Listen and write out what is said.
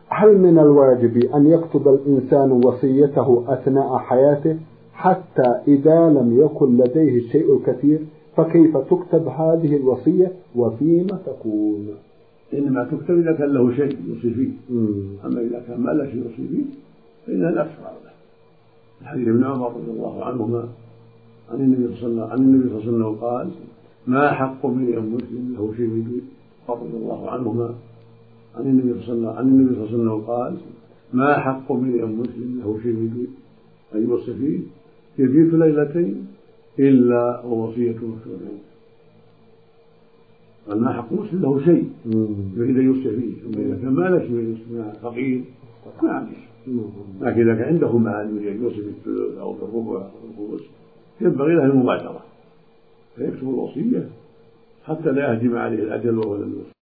هل من الواجب أن يكتب الإنسان وصيته أثناء حياته حتى إذا لم يكن لديه الشيء الكثير؟ فكيف تكتب هذه الوصية وفيما تكون؟ إنما تكتب إذا كان له شيء يوصي فيه. أما إذا كان ما له شيء يوصي فيه فإنها لا تفعل له. الحديث ابن عمر رضي الله عنهما عن النبي صلى الله عليه وسلم قال: ما حق امرئ مسلم له شيء رضي الله عنهما عن النبي صلى الله عليه وسلم قال: ما حق امرئ مسلم له شيء أن يوصي فيه يبيت ليلتين إلا ووصية مكتوبة. قال: ما حق مسلم له شيء يريد أن يوصي فيه. أما إذا كان ما له شيء فقير ما عليه. لكن إذا كان عنده مال يريد أن يوصي بالثلث أو بالربع أو بالخمس ينبغي له المبادرة فيكتب الوصية حتى لا يهجم عليه الأجل وهو لم يوصي.